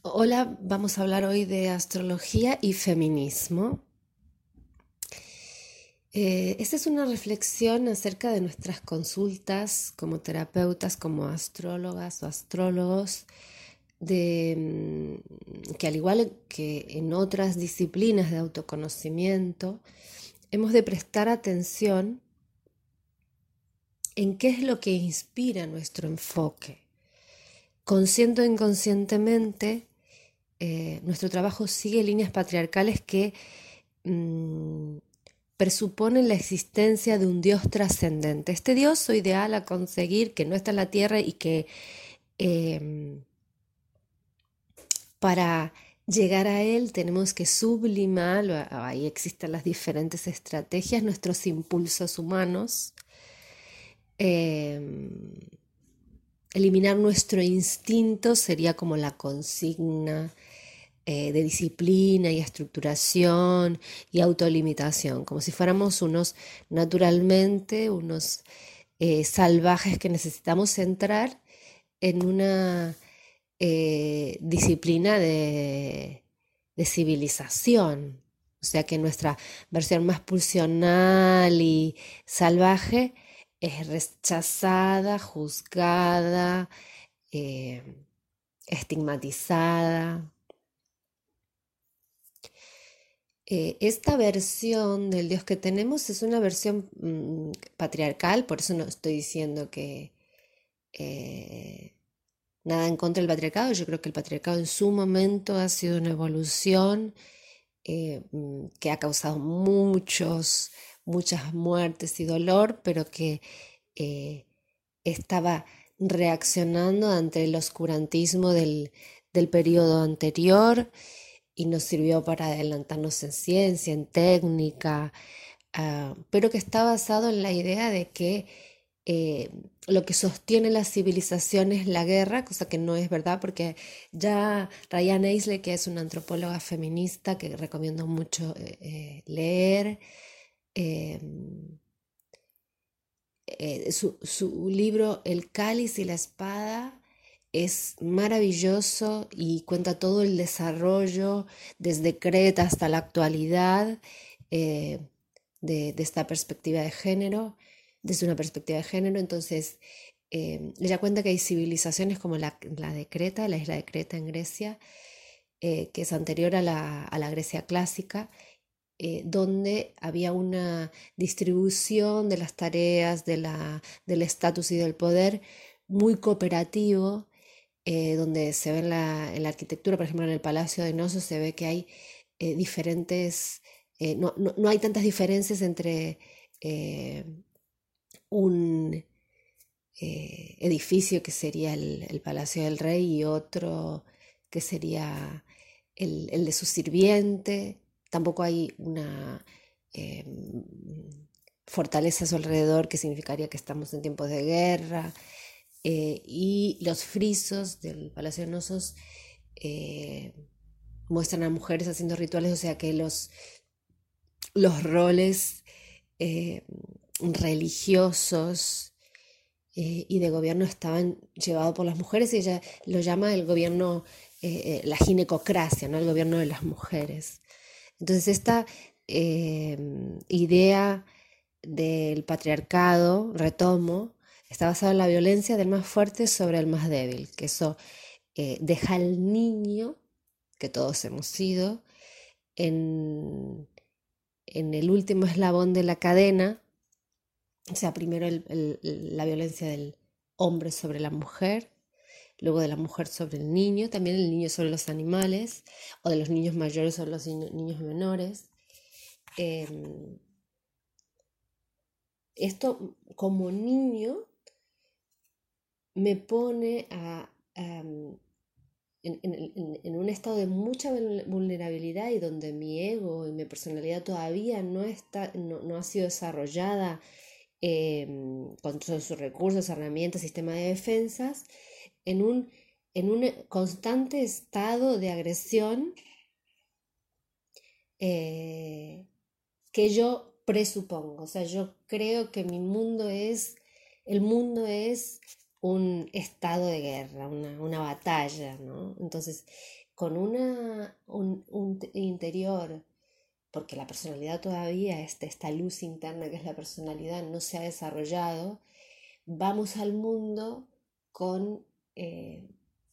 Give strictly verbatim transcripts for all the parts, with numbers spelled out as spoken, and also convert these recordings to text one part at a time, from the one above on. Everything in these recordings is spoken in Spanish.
Hola, vamos a hablar hoy de astrología y feminismo. Eh, esta es una reflexión acerca de nuestras consultas como terapeutas, como astrólogas o astrólogos, de mm, que al igual que en otras disciplinas de autoconocimiento, hemos de prestar atención en qué es lo que inspira nuestro enfoque. Consciente o inconscientemente, eh, nuestro trabajo sigue líneas patriarcales que mmm, presuponen la existencia de un Dios trascendente. Este Dios o ideal a conseguir que no está en la tierra y que eh, para llegar a Él tenemos que sublimar, ahí existen las diferentes estrategias, nuestros impulsos humanos, eh, eliminar nuestro instinto sería como la consigna eh, de disciplina y estructuración y autolimitación, como si fuéramos unos, naturalmente, unos eh, salvajes que necesitamos entrar en una eh, disciplina de, de civilización. O sea que nuestra versión más pulsional y salvaje es rechazada, juzgada, eh, estigmatizada. Eh, esta versión del Dios que tenemos es una versión mm, patriarcal, por eso no estoy diciendo que eh, nada en contra del patriarcado. Yo creo que el patriarcado en su momento ha sido una evolución eh, mm, que ha causado muchos, muchas muertes y dolor, pero que eh, estaba reaccionando ante el oscurantismo del, del periodo anterior y nos sirvió para adelantarnos en ciencia, en técnica, uh, pero que está basado en la idea de que eh, lo que sostiene la civilización es la guerra, cosa que no es verdad, porque ya Ryan Aisley, que es una antropóloga feminista que recomiendo mucho eh, eh, leer, eh, eh, su, su libro El cáliz y la espada es maravilloso y cuenta todo el desarrollo desde Creta hasta la actualidad eh, de, de, esta perspectiva de género, desde una perspectiva de género. Entonces, eh, ella cuenta que hay civilizaciones como la, la de Creta, la isla de Creta en Grecia, eh, que es anterior a la, a la Grecia clásica, eh, donde había una distribución de las tareas, de la, del estatus y del poder muy cooperativo, eh, donde se ve en la, en la, arquitectura, por ejemplo en el Palacio de Noso se ve que hay eh, diferentes, eh, no, no, no, hay tantas diferencias entre eh, un eh, edificio que sería el, el, Palacio del Rey y otro que sería el, el de su sirviente. Tampoco hay una eh, fortaleza a su alrededor que significaría que estamos en tiempos de guerra. Eh, y los frisos del Palacio de Nosos eh, muestran a mujeres haciendo rituales, o sea que los, los roles eh, religiosos eh, y de gobierno estaban llevados por las mujeres y ella lo llama el gobierno, eh, la ginecocracia, ¿no? El gobierno de las mujeres. Entonces esta eh, idea del patriarcado, retomo, está basada en la violencia del más fuerte sobre el más débil, que eso eh, deja al niño, que todos hemos sido, en, en el último eslabón de la cadena. O sea, primero el, el, la violencia del hombre sobre la mujer, luego de la mujer sobre el niño, también el niño sobre los animales, o de los niños mayores sobre los niños menores. Eh, esto como niño me pone a, a, en, en, en, un estado de mucha vulnerabilidad y donde mi ego y mi personalidad todavía no, está, no, no ha sido desarrollada eh, con todos sus recursos, herramientas, sistema de defensas, en un, en un constante estado de agresión eh, que yo presupongo. O sea, yo creo que mi mundo es, el mundo es un estado de guerra, una, una batalla, ¿no? Entonces, con una, un, un interior, porque la personalidad todavía, este, esta luz interna que es la personalidad, no se ha desarrollado, vamos al mundo con eh,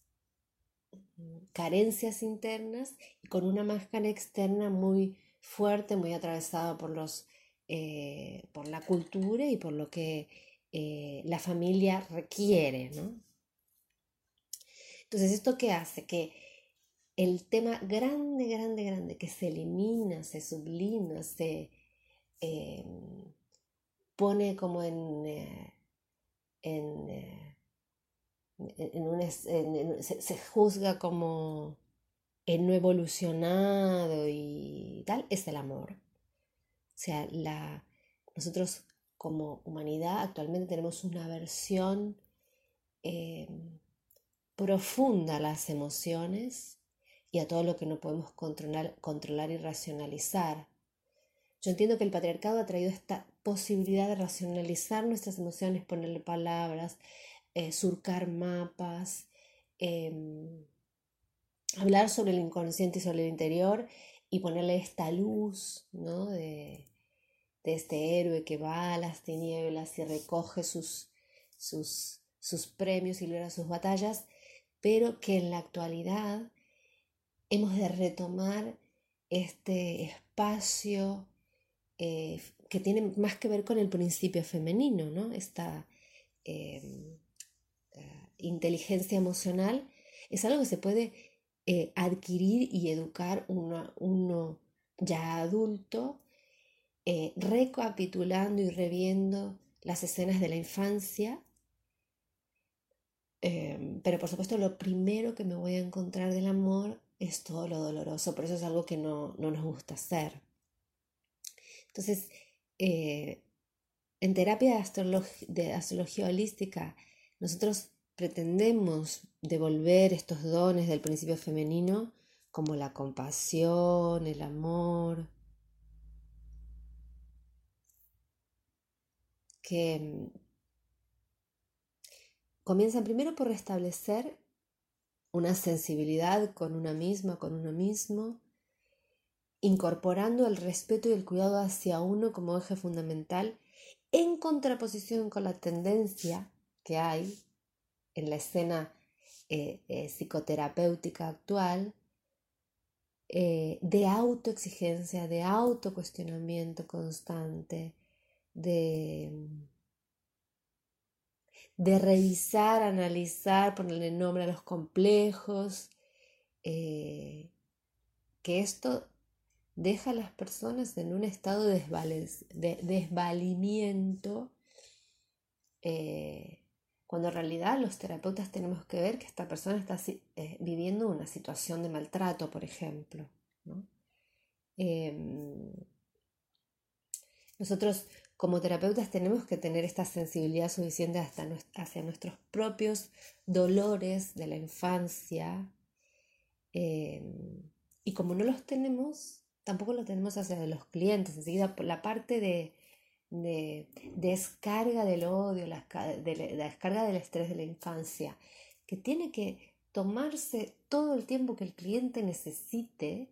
carencias internas y con una máscara externa muy fuerte, muy atravesada por los, eh, por la cultura y por lo que eh, la familia requiere, ¿no? Entonces, ¿esto qué hace? Que el tema grande, grande, grande, que se elimina, se sublima, se eh, pone como en, eh, en, eh, en un, en- en- se, se juzga como el no evolucionado y tal, es el amor. O sea, la, nosotros como humanidad actualmente tenemos una versión eh, profunda a las emociones y a todo lo que no podemos controlar, controlar y racionalizar. Yo entiendo que el patriarcado ha traído esta posibilidad de racionalizar nuestras emociones, ponerle palabras, eh, surcar mapas, eh, hablar sobre el inconsciente y sobre el interior y ponerle esta luz, ¿no? de, de este héroe que va a las tinieblas y recoge sus, sus, sus premios y logra sus batallas, pero que en la actualidad hemos de retomar este espacio eh, que tiene más que ver con el principio femenino, ¿no? Esta eh, eh, inteligencia emocional es algo que se puede eh, adquirir y educar uno, uno ya adulto, eh, recapitulando y reviendo las escenas de la infancia. Eh, pero por supuesto lo primero que me voy a encontrar del amor es todo lo doloroso, por eso es algo que no, no nos gusta hacer. Entonces, eh, en terapia de, astrolog de astrología holística, nosotros pretendemos devolver estos dones del principio femenino como la compasión, el amor, que mm, comienzan primero por restablecer una sensibilidad con una misma, con uno mismo, incorporando el respeto y el cuidado hacia uno como eje fundamental, en contraposición con la tendencia que hay en la escena eh, eh, psicoterapéutica actual, eh, de autoexigencia, de autocuestionamiento constante, de, de revisar, analizar, ponerle nombre a los complejos, eh, que esto deja a las personas en un estado de, de desvalimiento, eh, cuando en realidad los terapeutas tenemos que ver que esta persona está eh, viviendo una situación de maltrato, por ejemplo, ¿no? Eh, nosotros como terapeutas tenemos que tener esta sensibilidad suficiente hasta hacia nuestros propios dolores de la infancia, eh, y como no los tenemos, tampoco los tenemos hacia los clientes. Enseguida, por la parte de, de descarga del odio, la, de la descarga del estrés de la infancia, que tiene que tomarse todo el tiempo que el cliente necesite,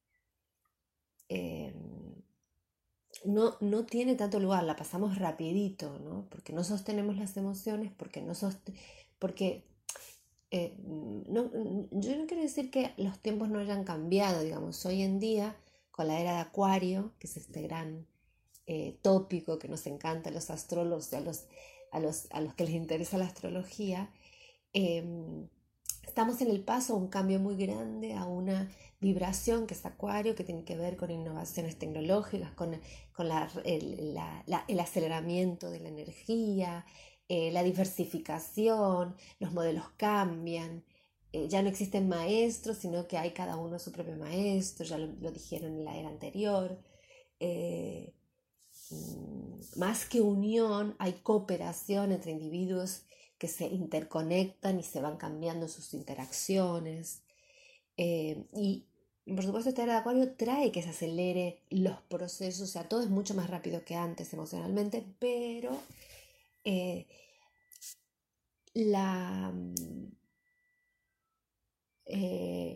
eh, no, no tiene tanto lugar, la pasamos rapidito, ¿no? Porque no sostenemos las emociones, porque no sost porque eh, no, yo no quiero decir que los tiempos no hayan cambiado, digamos, hoy en día, con la era de Acuario, que es este gran eh, tópico que nos encanta a los astrólogos, a los, a los, a los que les interesa la astrología, eh, estamos en el paso a un cambio muy grande, a una vibración que es Acuario, que tiene que ver con innovaciones tecnológicas, con, con la, el, la, la, el aceleramiento de la energía, eh, la diversificación, los modelos cambian, eh, ya no existen maestros, sino que hay cada uno su propio maestro, ya lo, lo dijeron en la era anterior. Eh, más que unión, hay cooperación entre individuos que se interconectan y se van cambiando sus interacciones. Eh, y por supuesto, esta era de Acuario trae que se acelere los procesos, o sea, todo es mucho más rápido que antes emocionalmente, pero eh, la, eh,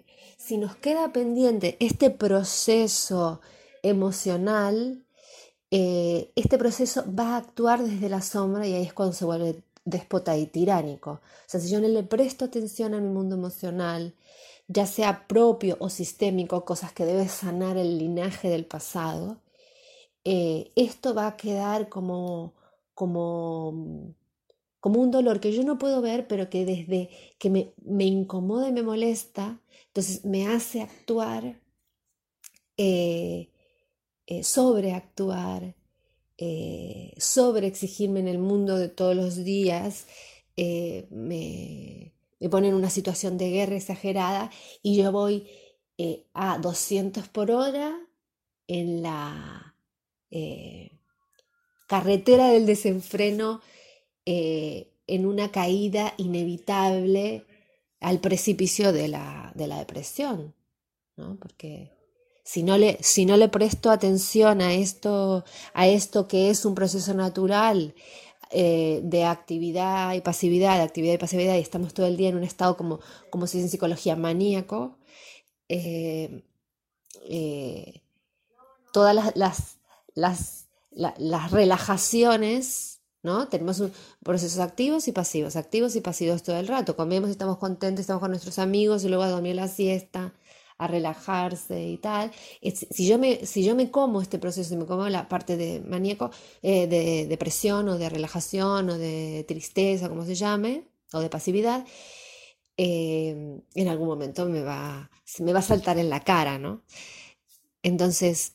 si nos queda pendiente este proceso emocional, eh, este proceso va a actuar desde la sombra y ahí es cuando se vuelve déspota y tiránico. O sea, si yo no le presto atención a mi mundo emocional, ya sea propio o sistémico, cosas que debe sanar el linaje del pasado, eh, esto va a quedar como, como, como un dolor que yo no puedo ver, pero que desde que me, me incomoda y me molesta, entonces me hace actuar, eh, eh, sobreactuar, eh, sobre exigirme en el mundo de todos los días, eh, me, me pone en una situación de guerra exagerada y yo voy eh, a doscientos por hora en la eh, carretera del desenfreno, eh, en una caída inevitable al precipicio de la, de la depresión, ¿no? Porque si no le, si no le presto atención a esto, a esto que es un proceso natural, eh, de actividad y pasividad, de actividad y pasividad, y estamos todo el día en un estado como, como se dice en psicología, maníaco, eh, eh, todas las, las, las, la, las relajaciones, ¿no? Tenemos un, procesos activos y pasivos, activos y pasivos todo el rato. Comemos, estamos contentos, estamos con nuestros amigos y luego a dormir la siesta, a relajarse y tal. Si yo me, si yo me como este proceso, si me como la parte de maníaco, eh, de depresión o de relajación o de tristeza, como se llame, o de pasividad, eh, en algún momento me va, me va a saltar en la cara, ¿no? Entonces,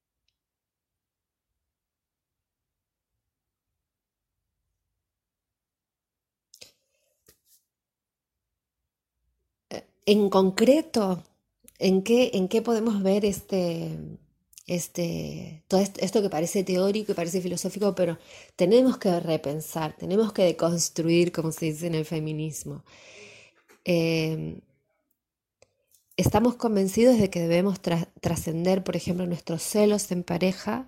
en concreto, ¿en qué, en qué podemos ver este, este, todo esto, esto que parece teórico y parece filosófico, pero tenemos que repensar, tenemos que deconstruir, como se dice en el feminismo? Eh, estamos convencidos de que debemos tra- trascender, por ejemplo, nuestros celos en pareja,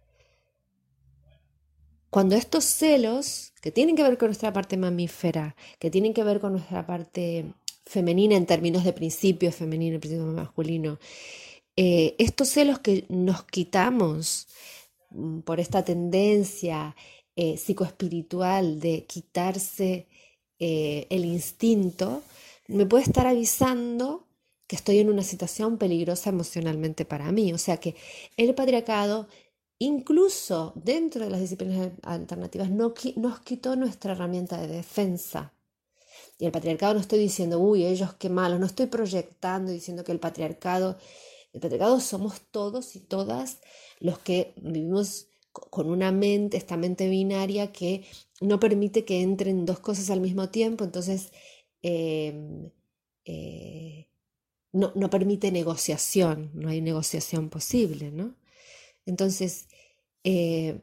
cuando estos celos, que tienen que ver con nuestra parte mamífera, que tienen que ver con nuestra parte femenina en términos de principio femenino, principio masculino, eh, estos celos que nos quitamos mm, por esta tendencia eh, psicoespiritual de quitarse eh, el instinto, me puede estar avisando que estoy en una situación peligrosa emocionalmente para mí. O sea que el patriarcado, incluso dentro de las disciplinas alternativas, no, nos quitó nuestra herramienta de defensa. Y el patriarcado no estoy diciendo, uy, ellos qué malos, no estoy proyectando diciendo que el patriarcado, el patriarcado somos todos y todas los que vivimos con una mente, esta mente binaria que no permite que entren dos cosas al mismo tiempo, entonces eh, eh, no, no permite negociación, no hay negociación posible, ¿no? Entonces, eh,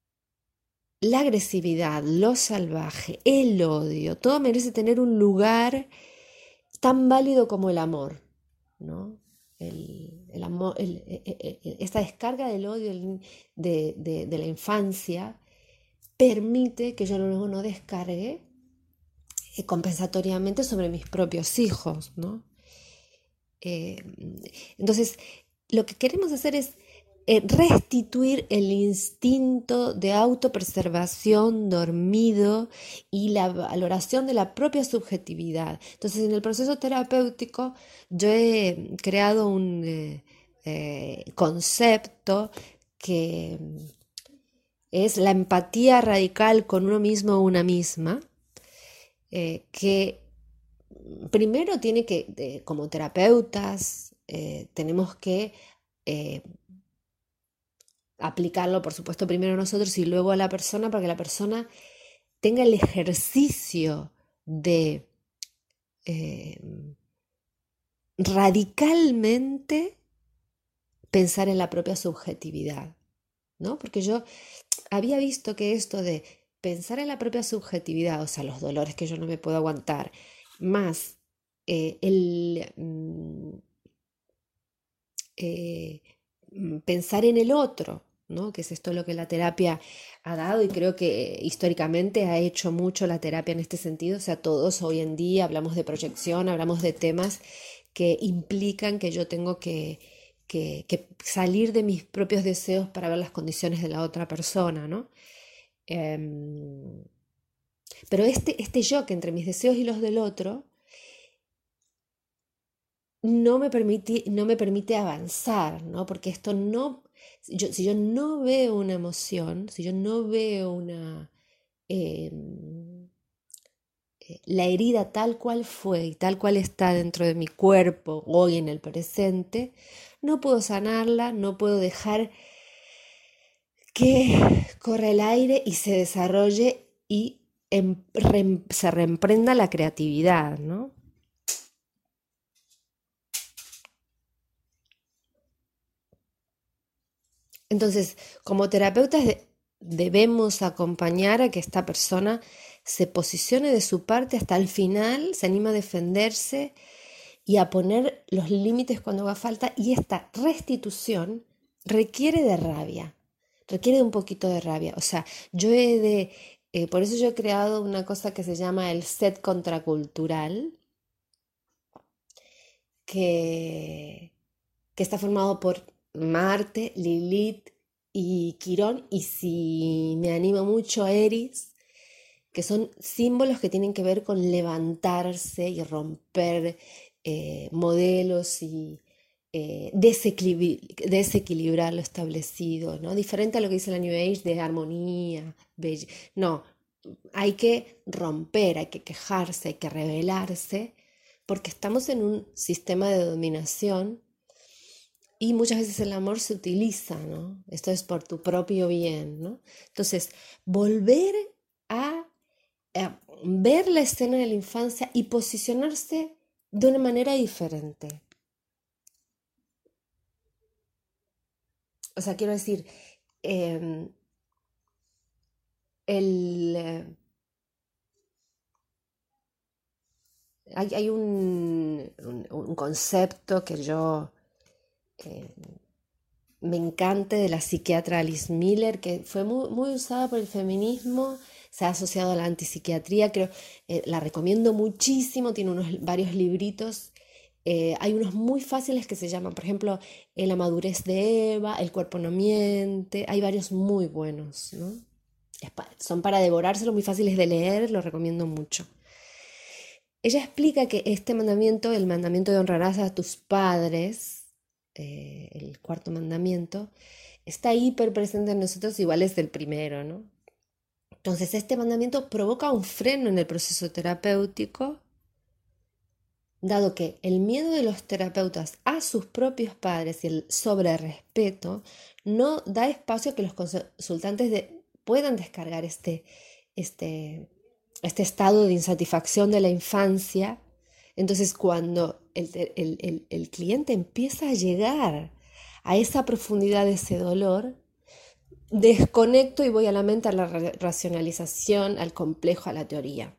la agresividad, lo salvaje, el odio, todo merece tener un lugar tan válido como el amor, ¿no? El, el amor, el, el, el, esta descarga del odio de, de, de la infancia permite que yo luego no descargue eh, compensatoriamente sobre mis propios hijos, ¿no? Eh, entonces, lo que queremos hacer es eh, restituir el instinto de autopreservación dormido y la valoración de la propia subjetividad. Entonces, en el proceso terapéutico, yo he creado un eh, eh, concepto que es la empatía radical con uno mismo o una misma, eh, que primero tiene que, eh, como terapeutas, eh, tenemos que eh, aplicarlo, por supuesto, primero a nosotros y luego a la persona, para que la persona tenga el ejercicio de eh, radicalmente pensar en la propia subjetividad, ¿no? Porque yo había visto que esto de pensar en la propia subjetividad, o sea, los dolores que yo no me puedo aguantar, más eh, el mm, eh, mm, pensar en el otro, ¿no? Que es esto lo que la terapia ha dado y creo que históricamente ha hecho mucho la terapia en este sentido. O sea, todos hoy en día hablamos de proyección, hablamos de temas que implican que yo tengo que, que, que salir de mis propios deseos para ver las condiciones de la otra persona, ¿no? Em, pero este, este yo que entre mis deseos y los del otro no me permite, no me permite avanzar, ¿no? Porque esto no, yo, si yo no veo una emoción, si yo no veo una, eh, eh, la herida tal cual fue y tal cual está dentro de mi cuerpo hoy en el presente, no puedo sanarla, no puedo dejar que corra el aire y se desarrolle y em- re- se reemprenda la creatividad, ¿no? Entonces, como terapeutas de- debemos acompañar a que esta persona se posicione de su parte hasta el final, se anima a defenderse y a poner los límites cuando haga falta. Y esta restitución requiere de rabia, requiere de un poquito de rabia. O sea, yo he de, eh, por eso yo he creado una cosa que se llama el set contracultural, que que está formado por Marte, Lilith y Quirón, y si me anima mucho Eris, que son símbolos que tienen que ver con levantarse y romper eh, modelos y eh, desequilibri- desequilibrar lo establecido, ¿no? Diferente a lo que dice la New Age de armonía, belle- no, hay que romper, hay que quejarse, hay que rebelarse, porque estamos en un sistema de dominación y muchas veces el amor se utiliza, ¿no? Esto es por tu propio bien, ¿no? Entonces, volver a, a ver la escena de la infancia y posicionarse de una manera diferente. O sea, quiero decir, eh, el, eh, hay, hay un, un, un, concepto que yo eh, me encanta de la psiquiatra Alice Miller, que fue muy, muy usada por el feminismo, se ha asociado a la antipsiquiatría, creo, eh, la recomiendo muchísimo, tiene unos varios libritos, eh, hay unos muy fáciles que se llaman, por ejemplo, eh, La madurez de Eva, El cuerpo no miente, hay varios muy buenos, ¿no? Es pa- son para devorárselo, muy fáciles de leer, lo recomiendo mucho. Ella explica que este mandamiento, el mandamiento de honrarás a tus padres, eh, el cuarto mandamiento, está hiper presente en nosotros, igual es el primero, ¿no? Entonces, este mandamiento provoca un freno en el proceso terapéutico, dado que el miedo de los terapeutas a sus propios padres y el sobrerespeto no da espacio a que los consultantes de- puedan descargar este, este, este estado de insatisfacción de la infancia. Entonces, cuando el, el- el- el cliente empieza a llegar a esa profundidad de ese dolor, desconecto y voy a la mente, a la ra- racionalización, al complejo, a la teoría.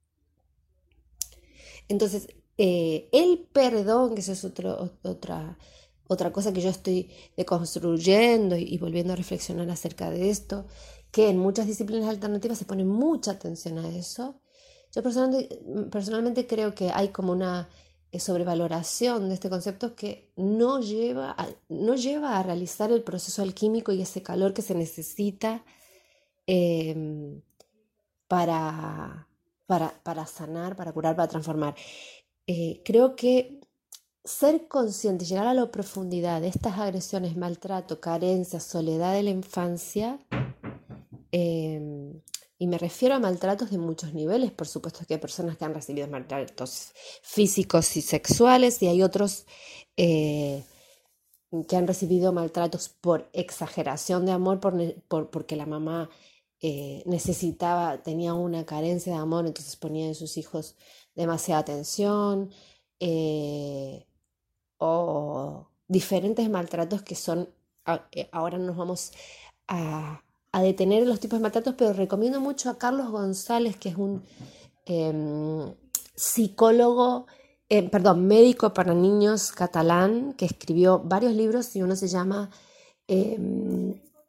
Entonces, eh, el perdón, que eso es otro, otra, otra cosa que yo estoy deconstruyendo y, y volviendo a reflexionar acerca de esto, que en muchas disciplinas alternativas se pone mucha atención a eso. Yo personalmente, personalmente creo que hay como una eh, sobrevaloración de este concepto que no lleva, a, no lleva a realizar el proceso alquímico y ese calor que se necesita eh, para, para, para sanar, para curar, para transformar. Eh, creo que ser consciente y llegar a la profundidad de estas agresiones, maltrato, carencia, soledad de la infancia, eh, y me refiero a maltratos de muchos niveles, por supuesto que hay personas que han recibido maltratos físicos y sexuales y hay otros eh, que han recibido maltratos por exageración de amor, por, por, porque la mamá eh, necesitaba, tenía una carencia de amor, entonces ponía en sus hijos demasiada atención, eh, o diferentes maltratos que son, ahora nos vamos a, a detener en los tipos de maltratos, pero recomiendo mucho a Carlos González, que es un eh, psicólogo, eh, perdón, médico para niños catalán, que escribió varios libros y uno se llama eh,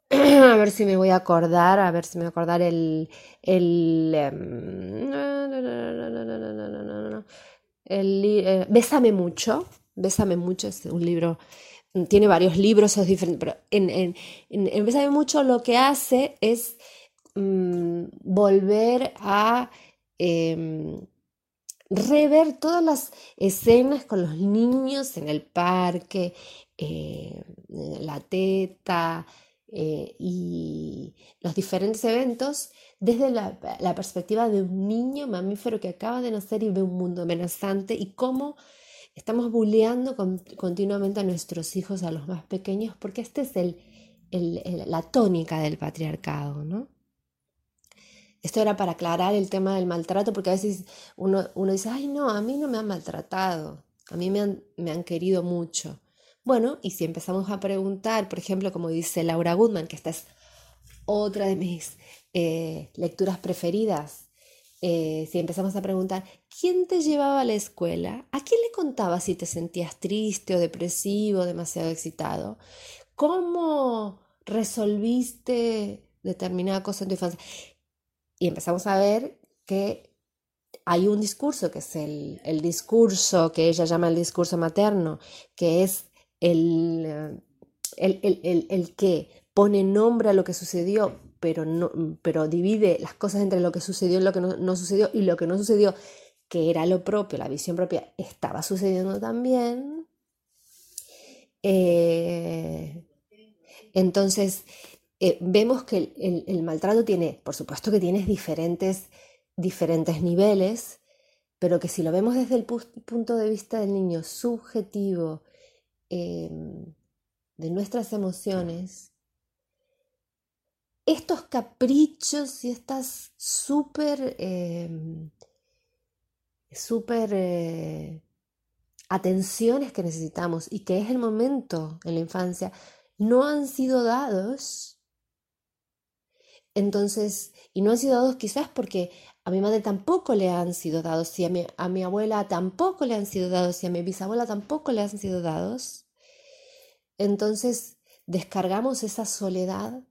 A ver si me voy a acordar, a ver si me voy a acordar el, el, em, no, no, no, no, no, no, no, no, no, no, no. El li- eh, Bésame mucho, Bésame mucho es un libro, mm, tiene varios libros, es diferente, pero en, en, en, en Bésame mucho lo que hace es mm, volver a em, rever todas las escenas con los niños en el parque, eh, la teta eh, y los diferentes eventos desde la, la perspectiva de un niño mamífero que acaba de nacer y ve un mundo amenazante y cómo estamos bulleando con- continuamente a nuestros hijos, a los más pequeños, porque este es el, el- el- la tónica del patriarcado, ¿no? Esto era para aclarar el tema del maltrato, porque a veces uno, uno dice, ay, no, a mí no me han maltratado, a mí me han, me han querido mucho. Bueno, y si empezamos a preguntar, por ejemplo, como dice Laura Goodman, que esta es otra de mis eh, lecturas preferidas, eh, si empezamos a preguntar, ¿quién te llevaba a la escuela? ¿A quién le contabas si te sentías triste o depresivo, demasiado excitado? ¿Cómo resolviste determinada cosa en tu infancia? Y empezamos a ver que hay un discurso que es el, el discurso que ella llama el discurso materno, que es el, eh, el, el, el, el que pone nombre a lo que sucedió, pero, no, pero divide las cosas entre lo que sucedió y lo que no, no sucedió, y lo que no sucedió, que era lo propio, la visión propia, estaba sucediendo también. Eh, entonces, eh, vemos que el, el- el maltrato tiene, por supuesto que tiene diferentes, diferentes niveles, pero que si lo vemos desde el pu- punto de vista del niño subjetivo, em, de nuestras emociones, estos caprichos y estas súper, em, súper eh, atenciones que necesitamos y que es el momento en la infancia, no han sido dados. Entonces, y no han sido dados quizás porque a mi madre tampoco le han sido dados, y a mi, a mi abuela tampoco le han sido dados, y a mi bisabuela tampoco le han sido dados. Entonces, descargamos esa soledad,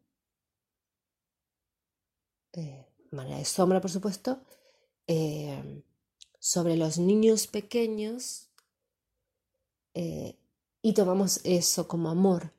eh, de manera de sombra, por supuesto, eh, sobre los niños pequeños, eh, y tomamos eso como amor.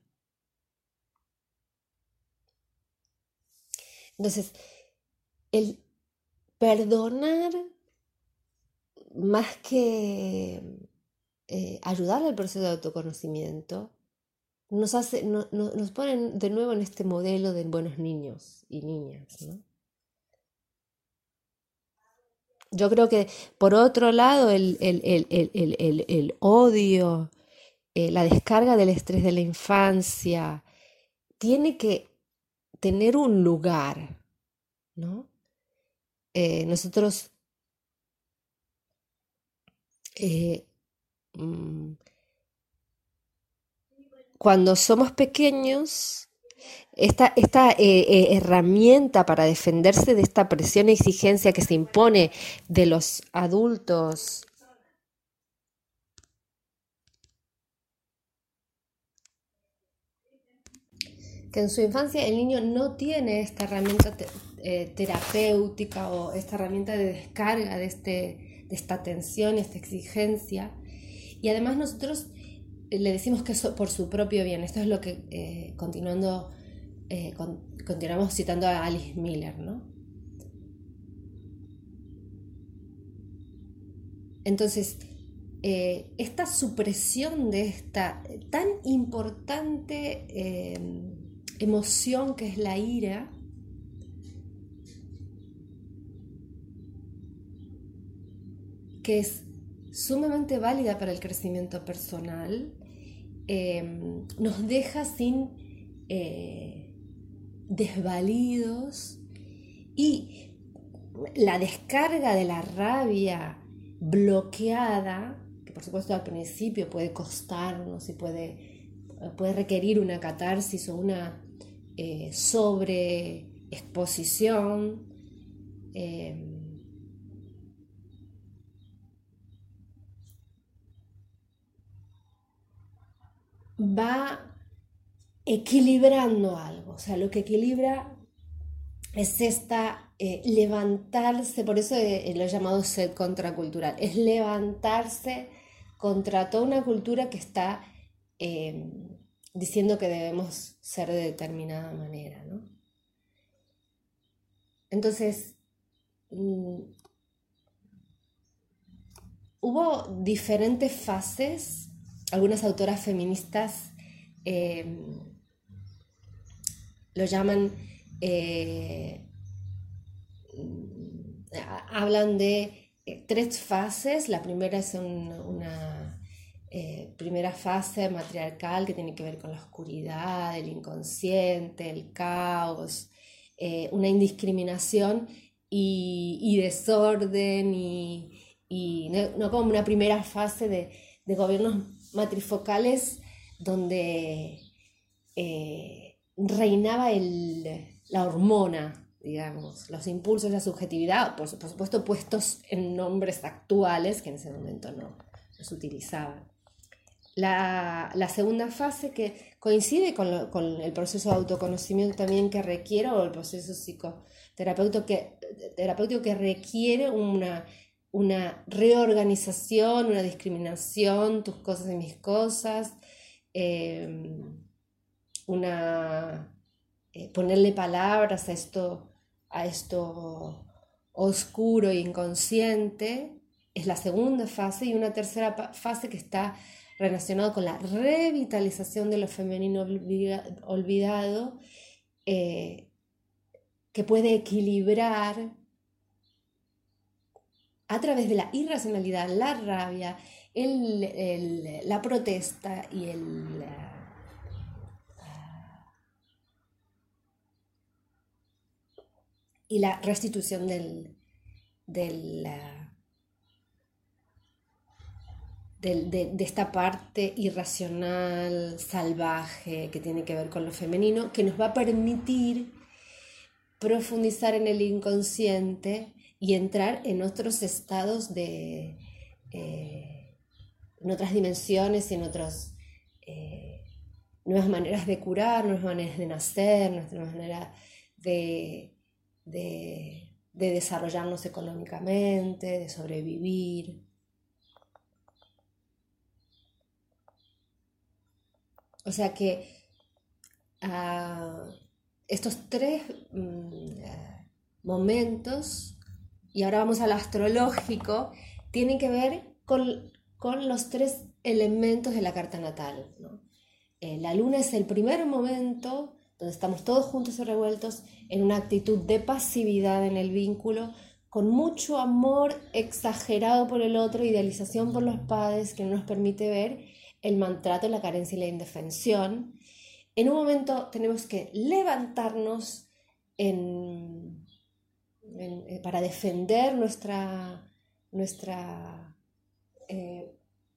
Entonces, el perdonar más que eh, ayudar al proceso de autoconocimiento, nos hace, no- no- nos ponen de nuevo en este modelo de buenos niños y niñas, ¿no? Yo creo que por otro lado el, el- el- el- el- el- el odio, eh, la descarga del estrés de la infancia, tiene que tener un lugar, ¿no? Eh, nosotros eh, mm, cuando somos pequeños, esta, esta eh, eh, herramienta para defenderse de esta presión y exigencia que se impone de los adultos, que en su infancia el niño no tiene esta herramienta te- eh, terapéutica o esta herramienta de descarga de, este, de esta tensión, esta exigencia. Y además nosotros le decimos que eso por su propio bien. Esto es lo que, eh, continuando, eh, con- continuamos citando a Alice Miller, ¿no? Entonces, eh, esta supresión de esta tan importante eh, emoción que es la ira, que es sumamente válida para el crecimiento personal, eh, nos deja sin eh, desvalidos, y la descarga de la rabia bloqueada, que por supuesto al principio puede costarnos y puede, puede requerir una catarsis o una eh, sobreexposición, eh, va equilibrando algo. O sea, lo que equilibra es esta eh, levantarse, por eso eh, lo he llamado sed contracultural, es levantarse contra toda una cultura que está eh, diciendo que debemos ser de determinada manera, ¿no? Entonces, mm, hubo diferentes fases. Algunas autoras feministas eh, lo llaman, eh, hablan de eh, tres fases. La primera es un, una eh, primera fase matriarcal que tiene que ver con la oscuridad, el inconsciente, el caos, eh, una indiscriminación y, y desorden y, y no, no como una primera fase de, de gobiernos matrifocales donde eh, reinaba el, la hormona, digamos, los impulsos, la subjetividad, por, por supuesto puestos en nombres actuales que en ese momento no, no se utilizaban. La, la segunda fase que coincide con, lo, con el proceso de autoconocimiento también que requiere, o el proceso psicoterapéutico que, terapéutico que requiere una, una reorganización, una discriminación, tus cosas y mis cosas, eh, una, eh, ponerle palabras a esto, a esto oscuro e inconsciente, es la segunda fase, y una tercera fase que está relacionado con la revitalización de lo femenino olvidado, eh, que puede equilibrar a través de la irracionalidad, la rabia, el, el, la protesta y el, y la restitución del, del De, de, de esta parte irracional, salvaje, que tiene que ver con lo femenino, que nos va a permitir profundizar en el inconsciente y entrar en otros estados de, eh, en otras dimensiones y en otras eh, nuevas maneras de curar, nuevas maneras de nacer, nuevas maneras de, de, de desarrollarnos económicamente, de sobrevivir. O sea que uh, estos tres um, uh, momentos, y ahora vamos al astrológico, tienen que ver con, con los tres elementos de la carta natal, ¿no? Eh, la luna es el primer momento donde estamos todos juntos y revueltos en una actitud de pasividad en el vínculo, con mucho amor exagerado por el otro, idealización por los padres que no nos permite ver el maltrato, la carencia y la indefensión. En un momento tenemos que levantarnos en, en, para defender nuestra, nuestra eh,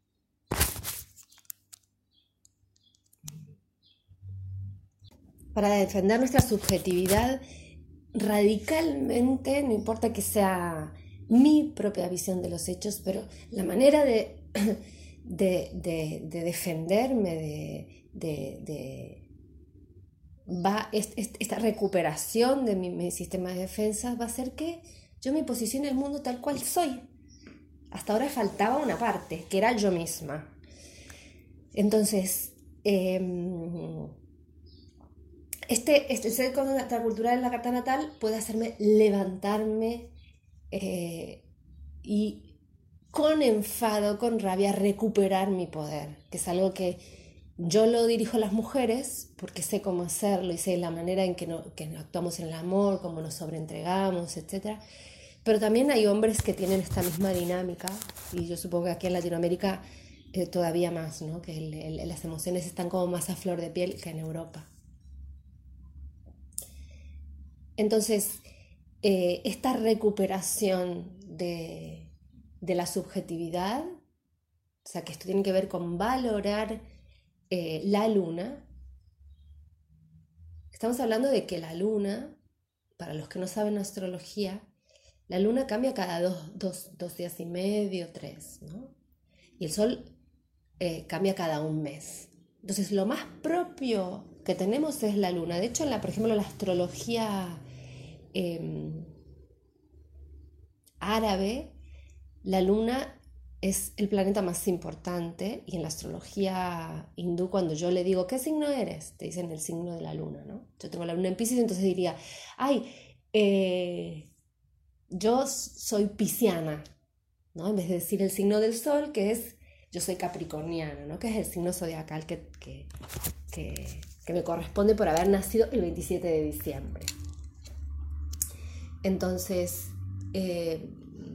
para defender nuestra subjetividad radicalmente, no importa que sea mi propia visión de los hechos, pero la manera de De, de, de defenderme, de, de, de va, est, est, esta recuperación de mi, mi sistema de defensa va a hacer que yo me posicione en el mundo tal cual soy. Hasta ahora faltaba una parte, que era yo misma. Entonces, eh, este, este ser contracultural en la carta natal puede hacerme levantarme eh, y con enfado, con rabia, recuperar mi poder, que es algo que yo lo dirijo a las mujeres porque sé cómo hacerlo y sé la manera en que, no, que actuamos en el amor, cómo nos sobreentregamos, etcétera. Pero también hay hombres que tienen esta misma dinámica, y yo supongo que aquí en Latinoamérica eh, todavía más, ¿no? Que el, el, las emociones están como más a flor de piel que en Europa. Entonces, eh, esta recuperación de de la subjetividad, o sea que esto tiene que ver con valorar eh, la luna. Estamos hablando de que la luna, para los que no saben astrología, la luna cambia cada dos, dos, dos días y medio, tres, ¿no? Y el sol eh, cambia cada un mes. Entonces lo más propio que tenemos es la luna. De hecho, en la, por ejemplo, la astrología eh, árabe, la luna es el planeta más importante, y en la astrología hindú, cuando yo le digo, ¿qué signo eres? Te dicen el signo de la luna, ¿no? Yo tengo la luna en Piscis, entonces diría, ay, eh, yo soy pisciana, ¿no? En vez de decir el signo del sol, que es, yo soy capricorniana, ¿no? Que es el signo zodiacal que, que, que, que me corresponde por haber nacido el veintisiete de diciembre. Entonces, eh,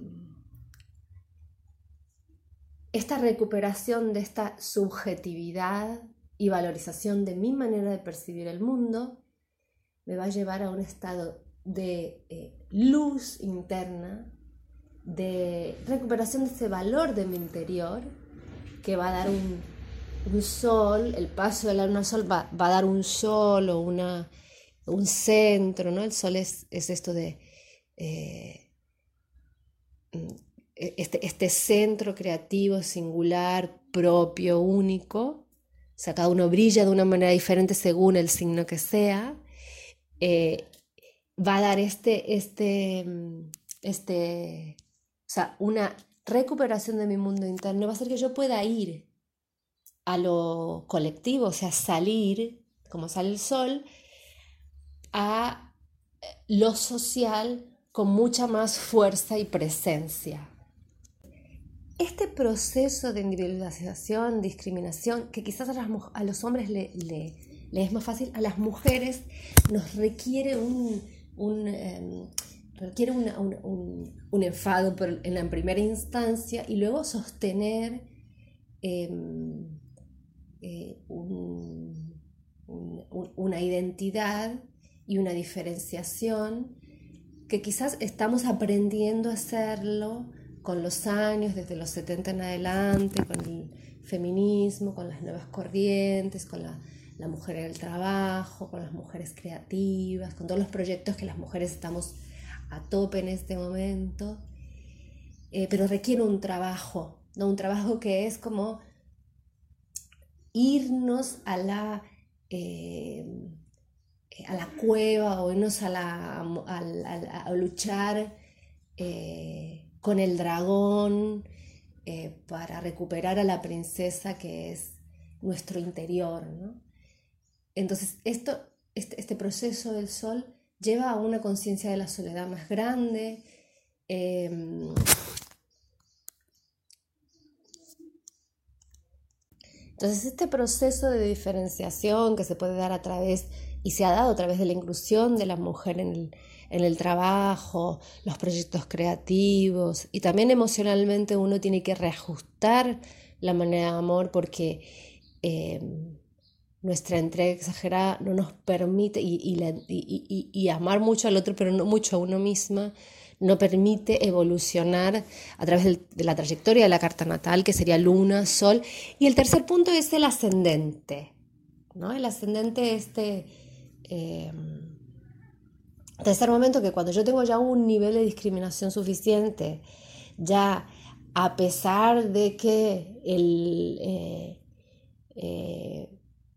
esta recuperación de esta subjetividad y valorización de mi manera de percibir el mundo me va a llevar a un estado de eh, luz interna, de recuperación de ese valor de mi interior, que va a dar un, un sol, el paso de la luna al sol va, va a dar un sol o una, un centro, ¿no? El sol es, es esto de eh, este, este centro creativo, singular, propio, único. O sea, cada uno brilla de una manera diferente según el signo que sea. Eh, va a dar este, este, este, o sea, una recuperación de mi mundo interno, va a hacer que yo pueda ir a lo colectivo, o sea, salir, como sale el sol, a lo social con mucha más fuerza y presencia. Este proceso de individualización, discriminación, que quizás a, las, a los hombres le, le, le es más fácil, a las mujeres nos requiere un, un, um, requiere una, un, un, un enfado por, en la primera instancia, y luego sostener eh, eh, un, un, una identidad y una diferenciación que quizás estamos aprendiendo a hacerlo con los años, desde los setenta en adelante, con el feminismo, con las nuevas corrientes, con la, la mujer en el trabajo, con las mujeres creativas, con todos los proyectos que las mujeres estamos a tope en este momento. Eh, pero requiere un trabajo, ¿no? Un trabajo que es como irnos a la, eh, a la cueva, o irnos a, la, a, a, a luchar eh, con el dragón eh, para recuperar a la princesa que es nuestro interior, ¿no? Entonces esto, este, este proceso del sol lleva a una conciencia de la soledad más grande. Eh, entonces este proceso de diferenciación que se puede dar a través, y se ha dado a través de la inclusión de la mujer en el, en el trabajo, los proyectos creativos, y también emocionalmente uno tiene que reajustar la manera de amor, porque eh, nuestra entrega exagerada no nos permite, y, y, la, y, y, y amar mucho al otro pero no mucho a uno misma, no permite evolucionar a través del, de la trayectoria de la carta natal, que sería luna, sol. Y el tercer punto es el ascendente, ¿no? El ascendente, este eh, tercer momento, que cuando yo tengo ya un nivel de discriminación suficiente, ya a pesar de que el, eh, eh,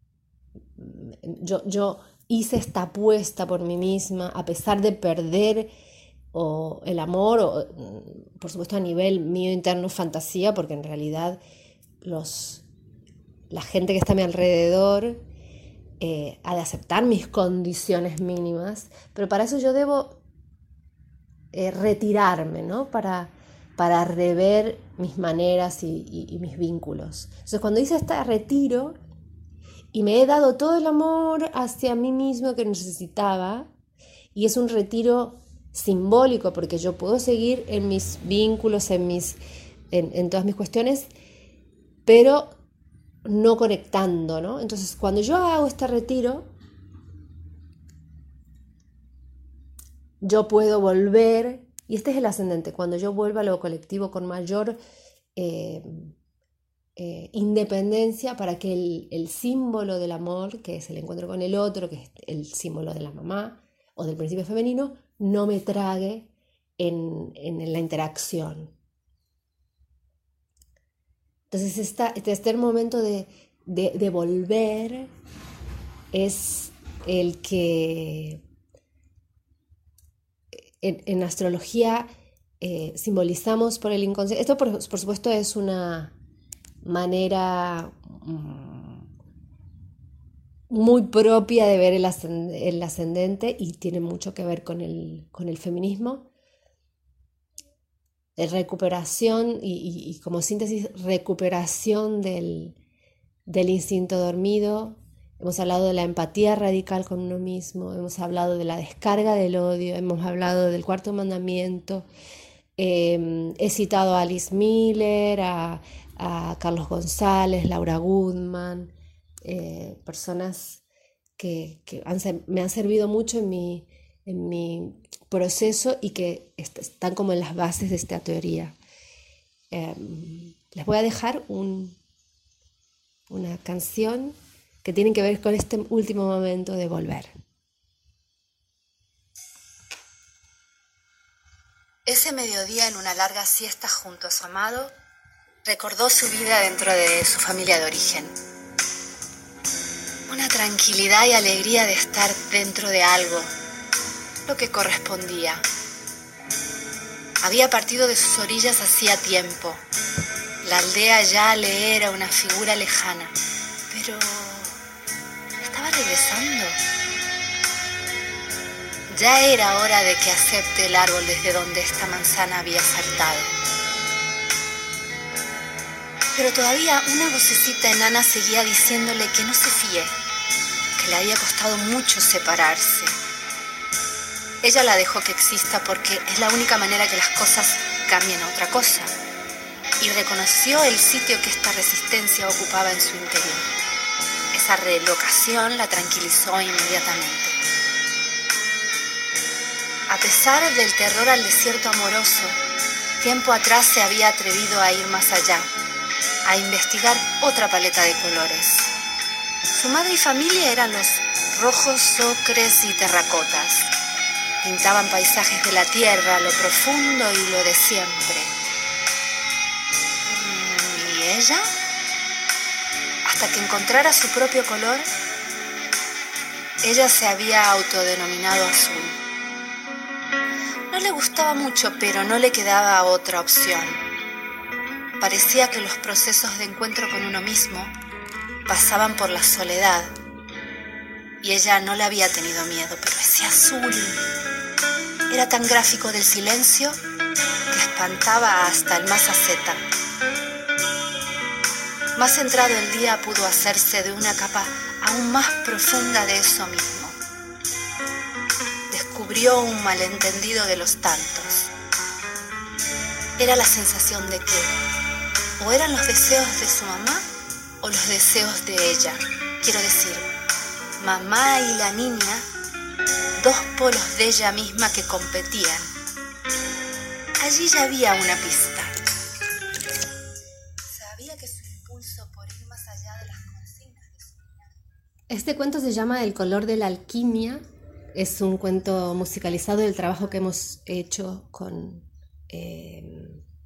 yo, yo hice esta apuesta por mí misma, a pesar de perder o el amor, o, por supuesto a nivel mío interno, fantasía, porque en realidad los, la gente que está a mi alrededor eh, ha de aceptar mis condiciones mínimas, pero para eso yo debo eh, retirarme, ¿no? Para, para rever mis maneras y, y, y mis vínculos. Entonces, cuando hice este retiro y me he dado todo el amor hacia mí mismo que necesitaba, y es un retiro simbólico, porque yo puedo seguir en mis vínculos, en, mis, en, en todas mis cuestiones, pero no conectando, ¿no? Entonces, cuando yo hago este retiro, yo puedo volver, y este es el ascendente, cuando yo vuelvo a lo colectivo con mayor eh, eh, independencia, para que el, el símbolo del amor, que es el encuentro con el otro, que es el símbolo de la mamá o del principio femenino, no me trague en, en la interacción. Entonces está, este es el momento de, de, de volver es el que en, en astrología eh, simbolizamos por el inconsciente. Esto, por, por supuesto, es una manera mm, muy propia de ver el, ascend el ascendente y tiene mucho que ver con el, con el feminismo. De recuperación y, y, y como síntesis, recuperación del, del instinto dormido. Hemos hablado de la empatía radical con uno mismo, hemos hablado de la descarga del odio, hemos hablado del cuarto mandamiento. Eh, he citado a Alice Miller, a, a Carlos González, Laura Goodman, eh, personas que, que han, me han servido mucho en mi, en mi proceso y que están como en las bases de esta teoría. Eh, les voy a dejar un, una canción que tiene que ver con este último momento de volver. Ese mediodía, en una larga siesta junto a su amado, recordó su vida dentro de su familia de origen. Una tranquilidad y alegría de estar dentro de algo, lo que correspondía. Había partido de sus orillas hacía tiempo. La aldea ya le era una figura lejana, pero estaba regresando. Ya era hora de que acepte el árbol desde donde esta manzana había saltado. Pero todavía una vocecita enana seguía diciéndole que no se fíe, que le había costado mucho separarse. Ella la dejó que exista porque es la única manera que las cosas cambien a otra cosa, y reconoció el sitio que esta resistencia ocupaba en su interior. Esa relocación la tranquilizó inmediatamente. A pesar del terror al desierto amoroso, tiempo atrás se había atrevido a ir más allá, a investigar otra paleta de colores. Su madre y familia eran los rojos, ocres y terracotas. Pintaban paisajes de la tierra, lo profundo y lo de siempre. ¿Y ella? Hasta que encontrara su propio color, ella se había autodenominado azul. No le gustaba mucho, pero no le quedaba otra opción. Parecía que los procesos de encuentro con uno mismo pasaban por la soledad, y ella no le había tenido miedo, pero ese azul era tan gráfico del silencio que espantaba hasta el más asceta. Más entrado el día pudo hacerse de una capa aún más profunda de eso mismo. Descubrió un malentendido de los tantos. Era la sensación de que o eran los deseos de su mamá o los deseos de ella. Quiero decir, mamá y la niña, dos polos de ella misma que competían. Allí ya había una pista. Sabía que su impulso por ir más allá de las consignas de su vida. Este cuento se llama El color de la alquimia. Es un cuento musicalizado del trabajo que hemos hecho con eh,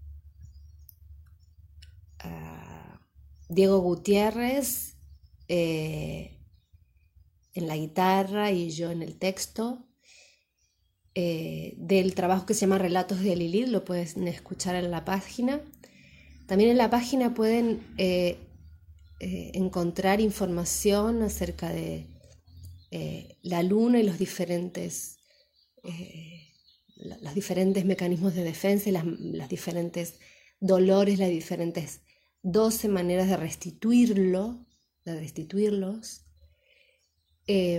uh, Diego Gutiérrez eh, en la guitarra y yo en el texto, eh, del trabajo que se llama Relatos de Lilith. Lo pueden escuchar en la página. También en la página pueden eh, eh, encontrar información acerca de Eh, la luna y los diferentes, eh, los diferentes mecanismos de defensa y las, las diferentes dolores, las diferentes doce maneras de restituirlo, de restituirlos. Eh,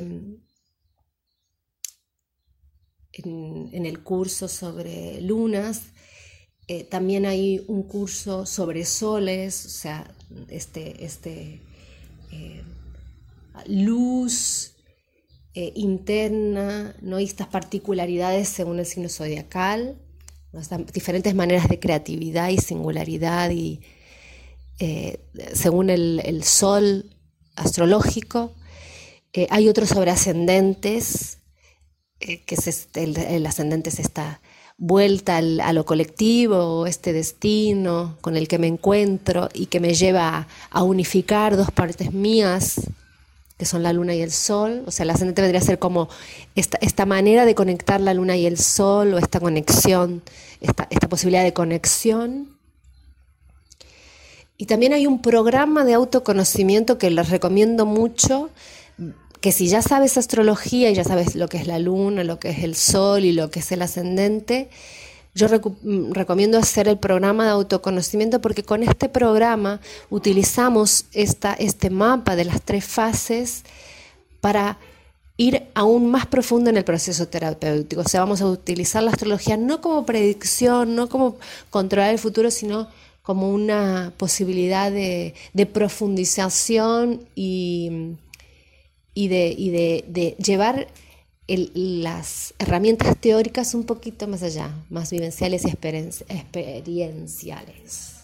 en, en el curso sobre lunas, eh, también hay un curso sobre soles, o sea, este, este eh, luz Eh, interna, ¿no? Y estas particularidades según el signo zodiacal, ¿no? Estas diferentes maneras de creatividad y singularidad y eh, según el, el sol astrológico. Eh, hay otros sobre ascendentes, eh, que es este, el, el ascendente es esta vuelta al, a lo colectivo, este destino con el que me encuentro y que me lleva a, a unificar dos partes mías que son la luna y el sol. O sea, el ascendente vendría a ser como esta, esta manera de conectar la luna y el sol, o esta conexión, esta, esta posibilidad de conexión. Y también hay un programa de autoconocimiento que les recomiendo mucho, que si ya sabes astrología y ya sabes lo que es la luna, lo que es el sol y lo que es el ascendente, yo recu- recomiendo hacer el programa de autoconocimiento, porque con este programa utilizamos esta, este mapa de las tres fases para ir aún más profundo en el proceso terapéutico. O sea, vamos a utilizar la astrología no como predicción, no como controlar el futuro, sino como una posibilidad de, de profundización y, y, de, y de, de llevar el, las herramientas teóricas un poquito más allá, más vivenciales y experien- experienciales.